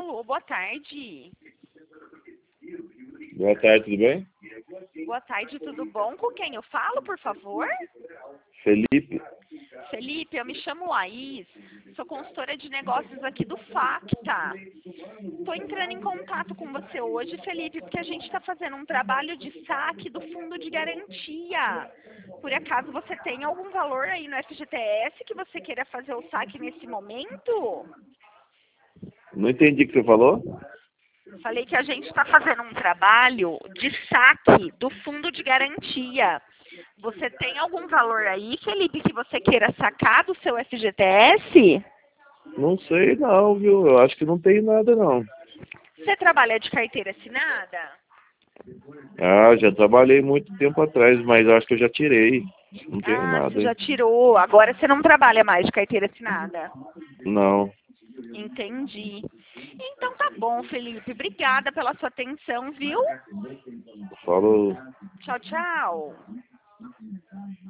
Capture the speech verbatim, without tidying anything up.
Alô, boa tarde. Boa tarde, tudo bem? Boa tarde, tudo bom? Com quem eu falo, por favor? Felipe. Felipe, eu me chamo Laís, sou consultora de negócios aqui do Facta. Estou entrando em contato com você hoje, Felipe, porque a gente está fazendo um trabalho de saque do fundo de garantia. Por acaso você tem algum valor aí no F G T S que você queira fazer o saque nesse momento? Não entendi o que você falou. Falei que a gente está fazendo um trabalho de saque do fundo de garantia. Você tem algum valor aí, Felipe, que você queira sacar do seu F G T S? Não sei não, viu? Eu acho que não tem nada não. Você trabalha de carteira assinada? Ah, já trabalhei muito tempo atrás, mas acho que eu já tirei. Não tenho Ah, nada, você hein? já tirou. Agora você não trabalha mais de carteira assinada. Não. Entendi. Então tá bom, Felipe. Obrigada pela sua atenção, viu? Falou. Tchau, tchau.